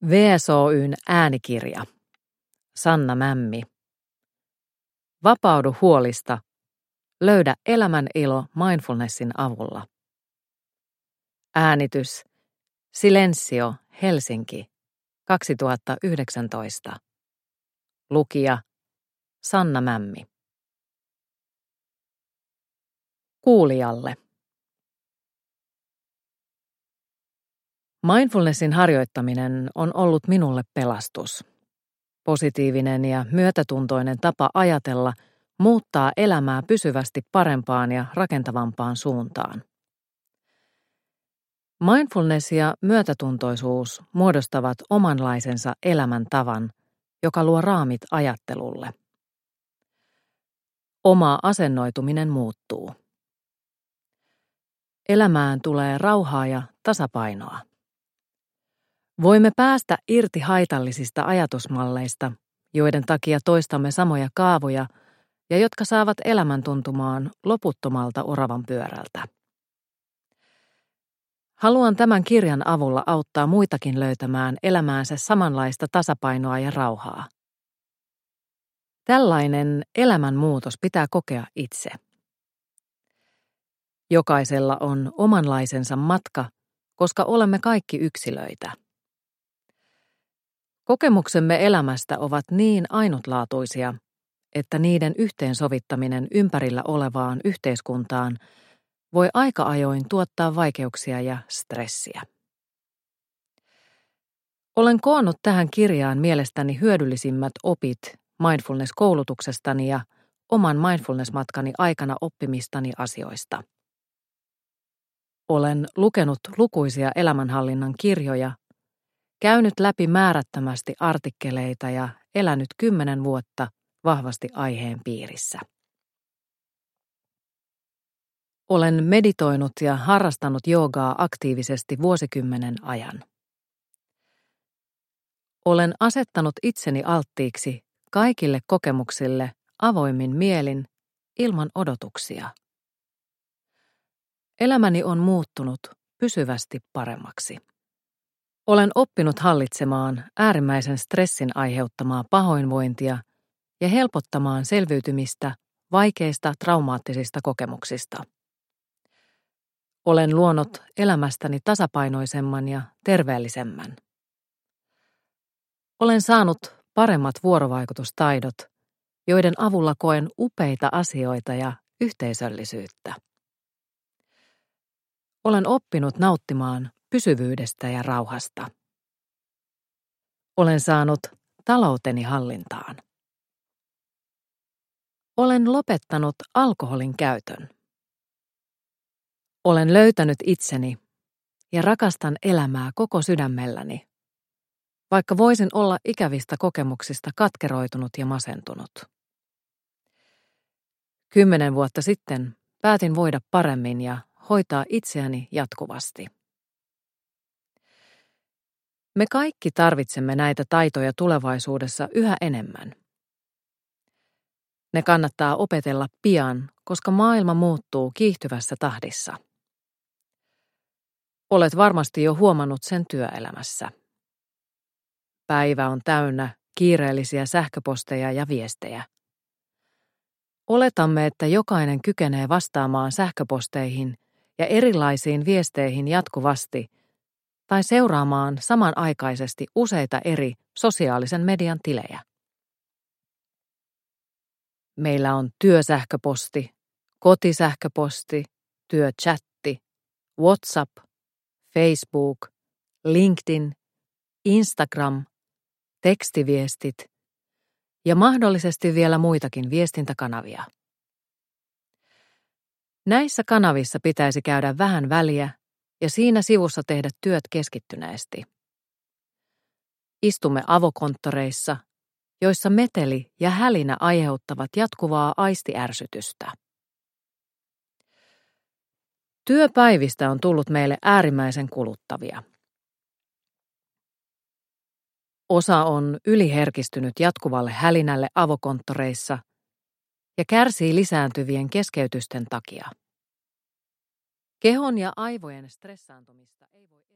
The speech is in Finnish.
VSOY:n äänikirja. Sanna Mämmi. Vapaudu huolista. Löydä elämän ilo mindfulnessin avulla. Äänitys. Silensio, Helsinki. 2019. Lukija. Sanna Mämmi. Kuulijalle. Mindfulnessin harjoittaminen on ollut minulle pelastus. Positiivinen ja myötätuntoinen tapa ajatella muuttaa elämää pysyvästi parempaan ja rakentavampaan suuntaan. Mindfulness ja myötätuntoisuus muodostavat omanlaisensa elämäntavan, joka luo raamit ajattelulle. Oma asennoituminen muuttuu. Elämään tulee rauhaa ja tasapainoa. Voimme päästä irti haitallisista ajatusmalleista, joiden takia toistamme samoja kaavoja ja jotka saavat elämän tuntumaan loputtomalta oravan pyörältä. Haluan tämän kirjan avulla auttaa muitakin löytämään elämäänsä samanlaista tasapainoa ja rauhaa. Tällainen elämänmuutos pitää kokea itse. Jokaisella on omanlaisensa matka, koska olemme kaikki yksilöitä. Kokemuksemme elämästä ovat niin ainutlaatuisia, että niiden yhteensovittaminen ympärillä olevaan yhteiskuntaan voi aika ajoin tuottaa vaikeuksia ja stressiä. Olen koonnut tähän kirjaan mielestäni hyödyllisimmät opit mindfulness-koulutuksestani ja oman mindfulness-matkani aikana oppimistani asioista. Olen lukenut lukuisia elämänhallinnan kirjoja, käynyt läpi määrättömästi artikkeleita ja elänyt 10 vuotta vahvasti aiheen piirissä. Olen meditoinut ja harrastanut joogaa aktiivisesti vuosikymmenen ajan. Olen asettanut itseni alttiiksi kaikille kokemuksille avoimin mielin ilman odotuksia. Elämäni on muuttunut pysyvästi paremmaksi. Olen oppinut hallitsemaan äärimmäisen stressin aiheuttamaa pahoinvointia ja helpottamaan selviytymistä vaikeista traumaattisista kokemuksista. Olen luonut elämästäni tasapainoisemman ja terveellisemmän. Olen saanut paremmat vuorovaikutustaidot, joiden avulla koen upeita asioita ja yhteisöllisyyttä. Olen oppinut nauttimaan pysyvyydestä ja rauhasta. Olen saanut talouteni hallintaan. Olen lopettanut alkoholin käytön. Olen löytänyt itseni ja rakastan elämää koko sydämelläni, vaikka voisin olla ikävistä kokemuksista katkeroitunut ja masentunut. 10 vuotta sitten päätin voida paremmin ja hoitaa itseäni jatkuvasti. Me kaikki tarvitsemme näitä taitoja tulevaisuudessa yhä enemmän. Ne kannattaa opetella pian, koska maailma muuttuu kiihtyvässä tahdissa. Olet varmasti jo huomannut sen työelämässä. Päivä on täynnä kiireellisiä sähköposteja ja viestejä. Oletamme, että jokainen kykenee vastaamaan sähköposteihin ja erilaisiin viesteihin jatkuvasti tai seuraamaan samanaikaisesti useita eri sosiaalisen median tilejä. Meillä on työsähköposti, kotisähköposti, työchatti, WhatsApp, Facebook, LinkedIn, Instagram, tekstiviestit ja mahdollisesti vielä muitakin viestintäkanavia. Näissä kanavissa pitäisi käydä vähän väliä ja siinä sivussa tehdä työt keskittyneesti. Istumme avokonttoreissa, joissa meteli ja hälinä aiheuttavat jatkuvaa aistiärsytystä. Työpäivistä on tullut meille äärimmäisen kuluttavia. Osa on yliherkistynyt jatkuvalle hälinälle avokonttoreissa ja kärsii lisääntyvien keskeytysten takia. Kehon ja aivojen stressaantumista ei voi